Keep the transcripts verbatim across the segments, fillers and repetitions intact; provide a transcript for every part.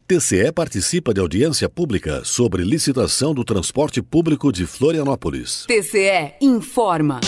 T C E participa de audiência pública sobre licitação do transporte público de Florianópolis. T C E informa.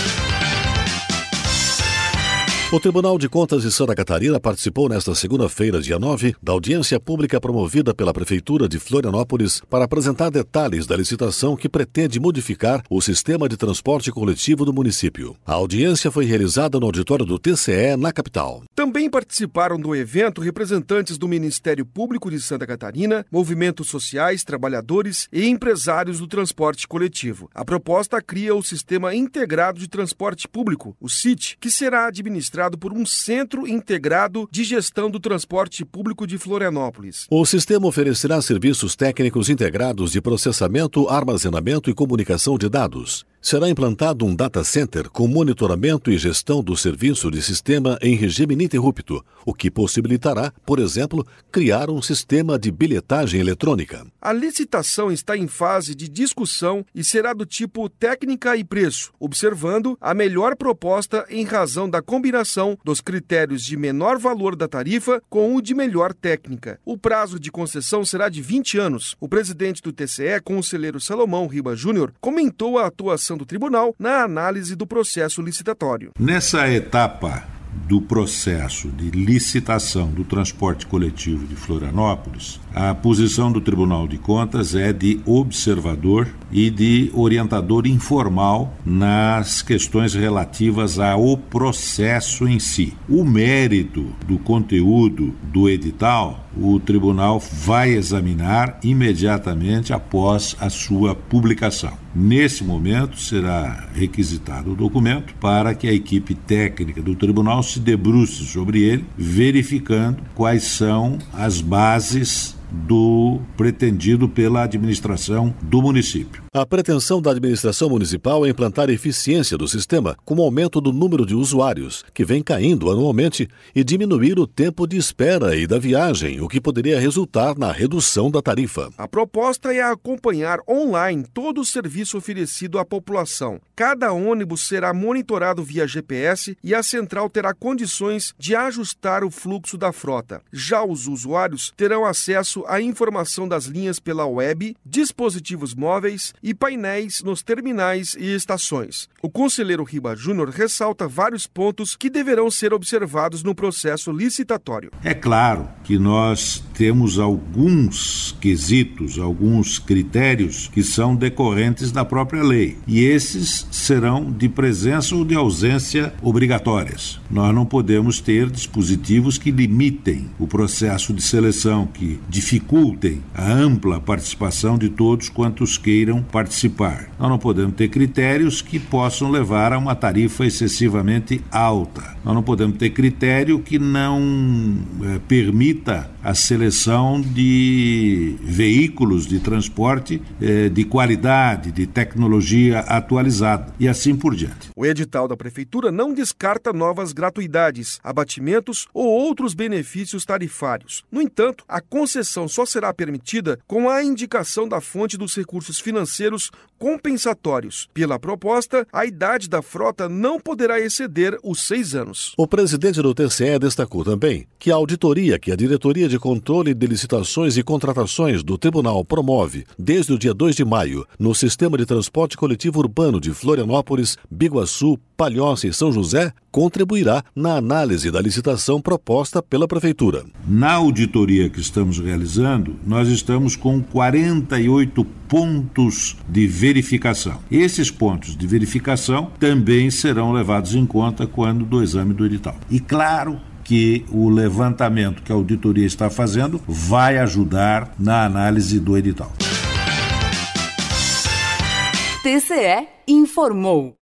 O Tribunal de Contas de Santa Catarina participou nesta segunda-feira, dia nove, da audiência pública promovida pela Prefeitura de Florianópolis para apresentar detalhes da licitação que pretende modificar o sistema de transporte coletivo do município. A audiência foi realizada no auditório do T C E, na capital. Também participaram do evento representantes do Ministério Público de Santa Catarina, movimentos sociais, trabalhadores e empresários do transporte coletivo. A proposta cria o Sistema Integrado de Transporte Público, o C I T, que será administrado por um Centro Integrado de Gestão do Transporte Público de Florianópolis. O sistema oferecerá serviços técnicos integrados de processamento, armazenamento e comunicação de dados. Será implantado um data center com monitoramento e gestão do serviço de sistema em regime ininterrupto, o que possibilitará, por exemplo, criar um sistema de bilhetagem eletrônica. A licitação está em fase de discussão e será do tipo técnica e preço, observando a melhor proposta em razão da combinação dos critérios de menor valor da tarifa com o de melhor técnica. O prazo de concessão será de vinte anos. O presidente do T C E, conselheiro Salomão Riba Júnior, comentou a atuação do tribunal na análise do processo licitatório. Nessa etapa do processo de licitação do transporte coletivo de Florianópolis, a posição do Tribunal de Contas é de observador e de orientador informal nas questões relativas ao processo em si. O mérito do conteúdo do edital, o tribunal vai examinar imediatamente após a sua publicação. Nesse momento, será requisitado o documento para que a equipe técnica do tribunal se debruce sobre ele, verificando quais são as bases do pretendido pela administração do município. A pretensão da administração municipal é implantar a eficiência do sistema com o aumento do número de usuários, que vem caindo anualmente, e diminuir o tempo de espera e da viagem, o que poderia resultar na redução da tarifa. A proposta é acompanhar online todo o serviço oferecido à população. Cada ônibus será monitorado via G P S e a central terá condições de ajustar o fluxo da frota. Já os usuários terão acesso à informação das linhas pela web, dispositivos móveis e painéis nos terminais e estações. O conselheiro Riba Júnior ressalta vários pontos que deverão ser observados no processo licitatório. É claro que nós temos alguns quesitos, alguns critérios que são decorrentes da própria lei, e esses serão de presença ou de ausência obrigatórias. Nós não podemos ter dispositivos que limitem o processo de seleção, que dificultem a ampla participação de todos quantos queiram participar. Nós não podemos ter critérios que possam levar a uma tarifa excessivamente alta. Nós não podemos ter critério que não é, permita a seleção de veículos de transporte é, de qualidade, de tecnologia atualizada e assim por diante. O edital da Prefeitura não descarta novas gratuidades, abatimentos ou outros benefícios tarifários. No entanto, a concessão só será permitida com a indicação da fonte dos recursos financeiros compensatórios. Pela proposta, a idade da frota não poderá exceder os seis anos. O presidente do T C E destacou também que a auditoria que a Diretoria de Controle de Licitações e Contratações do Tribunal promove desde o dia dois de maio no Sistema de Transporte Coletivo Urbano de Florianópolis, Biguaçu, Palhoça e São José contribuirá na análise da licitação proposta pela Prefeitura. Na auditoria que estamos realizando, nós estamos com quarenta e oito pontos de verificação. Esses pontos de verificação também serão levados em conta quando do exame do edital. E claro que o levantamento que a auditoria está fazendo vai ajudar na análise do edital. T C E informou.